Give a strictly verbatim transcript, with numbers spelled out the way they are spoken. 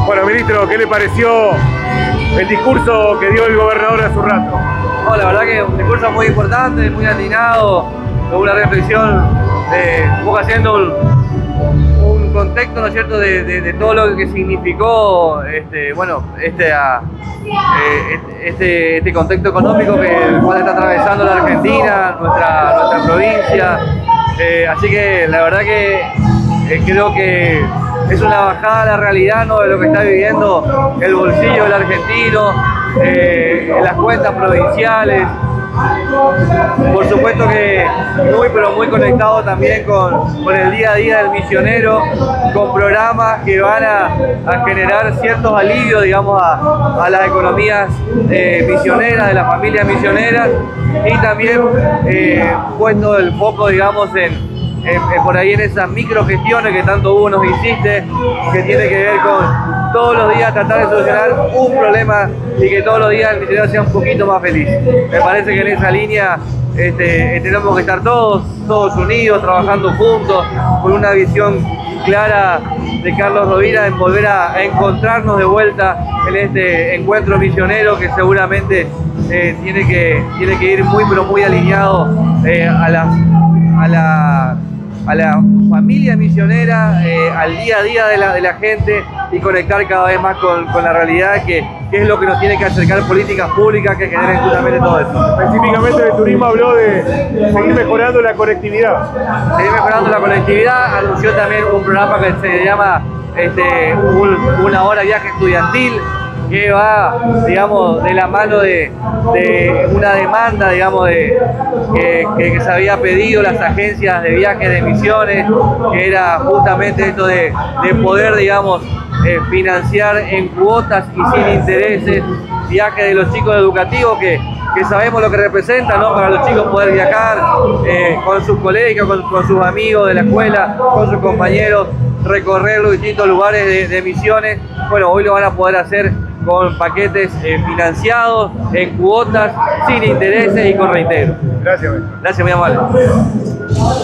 Bueno, ministro, ¿qué le pareció el discurso que dio el gobernador hace un rato? No, la verdad que un discurso muy importante, muy atinado, con una reflexión, eh, un poco haciendo un, un contexto, ¿no es cierto?, de, de, de todo lo que significó este, bueno, este, a, eh, este, este contexto económico que el cual está atravesando la Argentina, nuestra, nuestra provincia. Eh, así que la verdad que eh, creo que es una bajada a la realidad, ¿no?, de lo que está viviendo el bolsillo del argentino, eh, en las cuentas provinciales. Por supuesto que muy pero muy conectado también con, con el día a día del misionero, con programas que van a, a generar ciertos alivios, digamos, a, a las economías eh, misioneras, de las familias misioneras, y también eh, puesto el foco, digamos, en Eh, eh, por ahí en esas microgestiones que tanto Hugo nos insiste, que tiene que ver con todos los días tratar de solucionar un problema y que todos los días el misionero sea un poquito más feliz. Me parece que en esa línea este, tenemos que estar todos, todos unidos, trabajando juntos, con una visión clara de Carlos Rovira en volver a, a encontrarnos de vuelta en este encuentro misionero que seguramente eh, tiene, que, tiene que ir muy pero muy alineado eh, a las a la, a la familia misionera, eh, al día a día de la, de la gente, y conectar cada vez más con, con la realidad, que, que es lo que nos tiene que acercar políticas públicas que generen justamente todo eso. Específicamente el turismo habló de seguir mejorando la conectividad. Seguir mejorando la conectividad, anunció también un programa que se llama este, un, una hora viaje estudiantil, que va, digamos, de la mano de, de una demanda, digamos, de, que, que, que se había pedido las agencias de viajes de Misiones, que era justamente esto de, de poder, digamos, eh, financiar en cuotas y sin intereses viajes de los chicos educativos, que, que sabemos lo que representa, ¿no?, para los chicos poder viajar eh, con sus colegios, con, con sus amigos de la escuela, con sus compañeros, recorrer los distintos lugares de, de Misiones. Bueno, hoy lo van a poder hacer con paquetes eh, financiados, en cuotas, sin intereses y con reintegro. Gracias, maestro. Gracias, muy amable.